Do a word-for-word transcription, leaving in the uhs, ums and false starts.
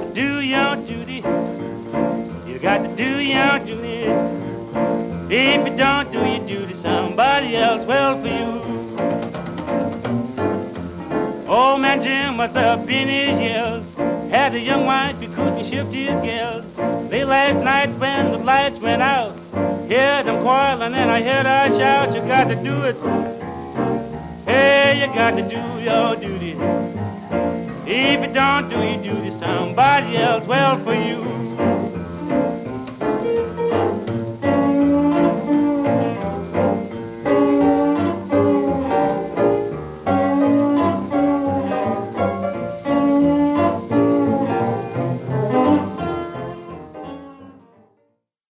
do your duty. You got to do your duty. If you don't do your duty, somebody else will for you. Old man Jim was up in his years, had a young wife who couldn't shift his gears. Late last night when the lights went out, heard them quarreling and I heard her shout, you got to do it. Hey, you got to do your duty. If you don't do your duty, somebody else will for you.